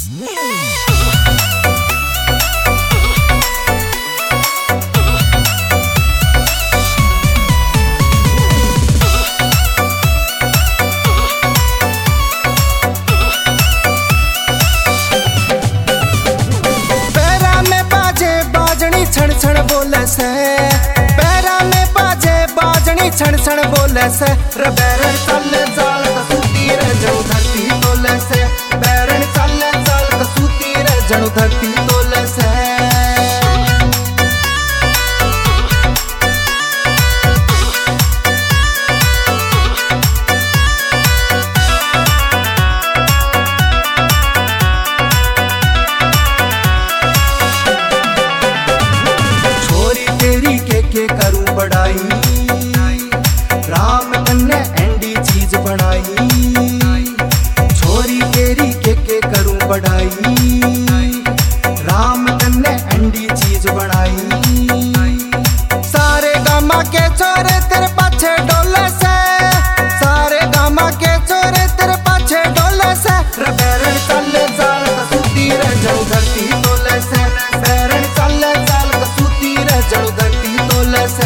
छण छण बोले से पैरा में बाजे बाजनी छण छण बोले से रे बैरण चले चाल कसूती रे जणु धरती तोले से बैरण चले चाल कसूती रे जणु धरती तोले से के करूं बढ़ाई राम कन्ने एंडी चीज बनाई छोरी तेरी के करूं बढ़ाई राम कन्ने एंडी चीज बनाई सारे गामा के छोरे तेरे पाछे डोले से सारे गामा के छोरे तेरे पाछे डोले से रे बैरण चले चाल कसूती रे जणु धरती तोले से बैरण चले चाल कसूती रे जणु धरती तोले से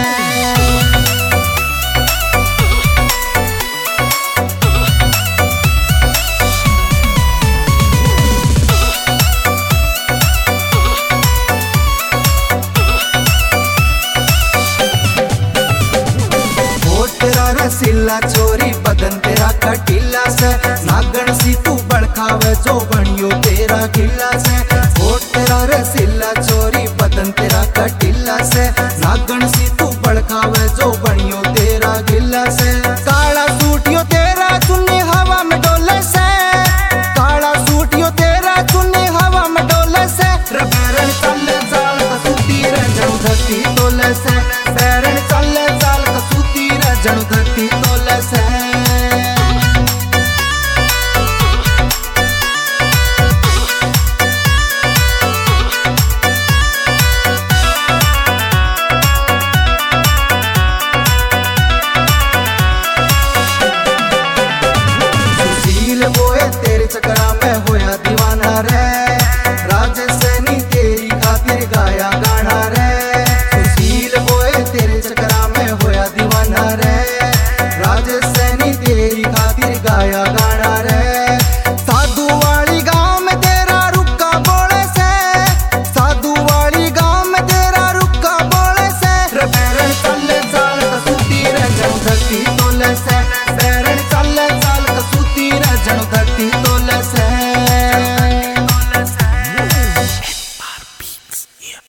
रसीला छोरी बदन तेरा कटीला से नागण सी तू बड़खावे जो बनियो तेरा खिला से